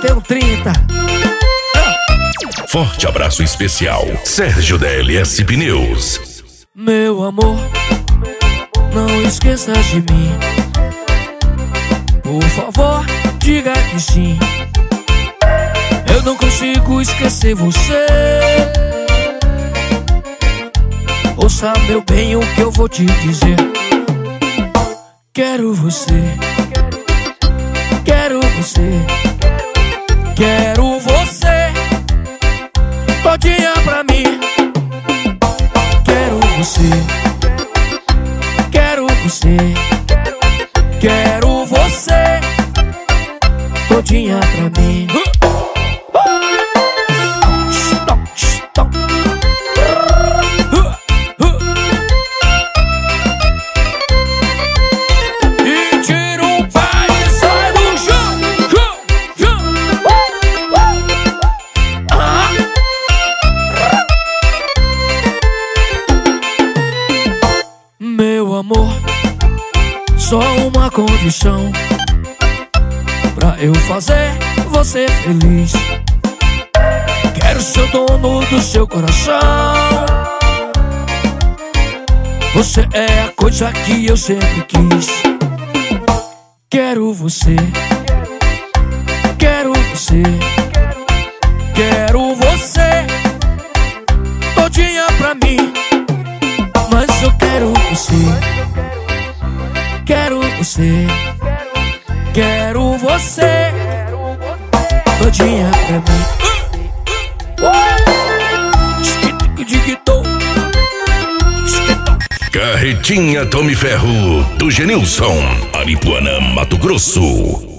tenho 30. Forte abraço especial, Sérgio da LS Pneus. Meu amor, não esqueça de mim. Por favor, diga que sim. Eu não consigo esquecer você. Ouça, meu bem, o que eu vou te dizer. Quero você, quero você, quero você todinha pra mim. Quero você, quero você, quero você todinha pra mim. E tira o pé e sai do chão. Meu amor, só uma condição pra eu fazer você feliz. Quero ser dono do seu coração. Você é a coisa que eu sempre quis. Quero você, quero você, quero você todinha pra mim. Mas eu quero você, quero você, quero você todinha pra mim. Carretinha Tome Ferro, do Genilson, Aripuanã, Mato Grosso.